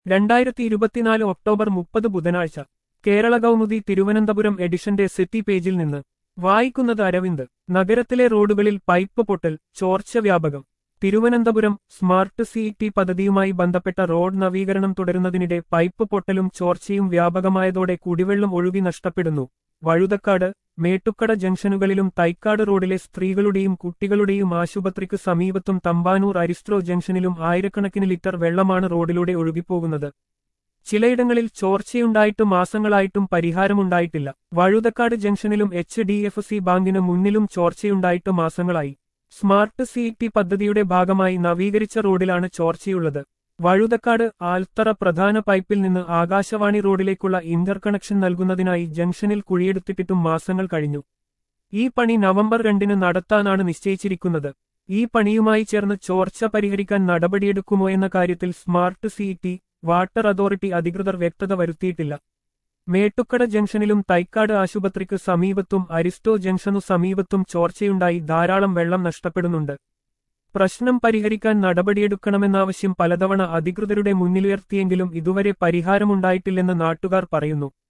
2024 October 30 ബുധനാഴ്ച കേരള കൗമുദി തിരുവനന്തപുരം എഡിഷന്റെ city പേജിൽ നിന്ന് വായിക്കുന്നത് അരവിന്ദ്. നഗരത്തിലെ റോഡുകളിൽ പൈപ്പ് പൊട്ടൽ, ചോർച്ച വ്യാപകം. തിരുവനന്തപുരം സ്മാർട്ട് സിറ്റി പദ്ധതിയുമായി ബന്ധപ്പെട്ട റോഡ് നവീകരണം തുടരുന്നതിനിടെ പൈപ്പ് പൊട്ടലും ചോർച്ചയും വ്യാപകമായതോടെ കുടിവെള്ളം ഒഴുകി നഷ്ടപ്പെടുന്നു. വഴുതക്കാട്, മേട്ടുക്കട ജംഗ്ഷനുകളിലും തൈക്കാട് റോഡിലെ സ്ത്രീകളുടെയും കുട്ടികളുടെയും ആശുപത്രിക്ക് സമീപത്തും തമ്പാനൂർ അരിസ്ട്രോ ജംഗ്ഷനിലും ആയിരക്കണക്കിന് ലിറ്റർ വെള്ളമാണ് റോഡിലൂടെ ഒഴുകിപ്പോകുന്നത്. ചിലയിടങ്ങളിൽ ചോർച്ചയുണ്ടായിട്ടും മാസങ്ങളായിട്ടും പരിഹാരമുണ്ടായിട്ടില്ല. വഴുതക്കാട് ജംഗ്ഷനിലും HDFC ബാങ്കിന് മുന്നിലും ചോർച്ചയുണ്ടായിട്ട് മാസങ്ങളായി. സ്മാർട്ട് സിറ്റി പദ്ധതിയുടെ ഭാഗമായി നവീകരിച്ച റോഡിലാണ് ചോർച്ചയുള്ളത്. വഴുതക്കാട് ആൽത്തറ പ്രധാന പൈപ്പിൽ നിന്ന് ആകാശവാണി റോഡിലേക്കുള്ള ഇന്റർകണക്ഷൻ നൽകുന്നതിനായി ജംഗ്ഷനിൽ കുഴിയെടുത്തിട്ടും മാസങ്ങൾ കഴിഞ്ഞു. ഈ പണി നവംബർ 2 നടത്താനാണ് നിശ്ചയിച്ചിരിക്കുന്നത്. ഈ പണിയുമായി ചേർന്ന് ചോർച്ച പരിഹരിക്കാൻ നടപടിയെടുക്കുമോ എന്ന കാര്യത്തിൽ സ്മാർട്ട് സിറ്റി വാട്ടർ അതോറിറ്റി അധികൃതർ വ്യക്തത വരുത്തിയിട്ടില്ല. മേട്ടുക്കട ജംഗ്ഷനിലും തൈക്കാട് ആശുപത്രിക്ക് സമീപത്തും അരിസ്റ്റോ ജംഗ്ഷനു സമീപത്തും ചോർച്ചയുണ്ടായി ധാരാളം വെള്ളം നഷ്ടപ്പെടുന്നുണ്ട്. പ്രശ്നം പരിഹരിക്കാൻ നടപടിയെടുക്കണമെന്നാവശ്യം പലതവണ അധികൃതരുടെ മുന്നിലുയർത്തിയെങ്കിലും ഇതുവരെ പരിഹാരമുണ്ടായിട്ടില്ലെന്ന് നാട്ടുകാർ പറയുന്നു.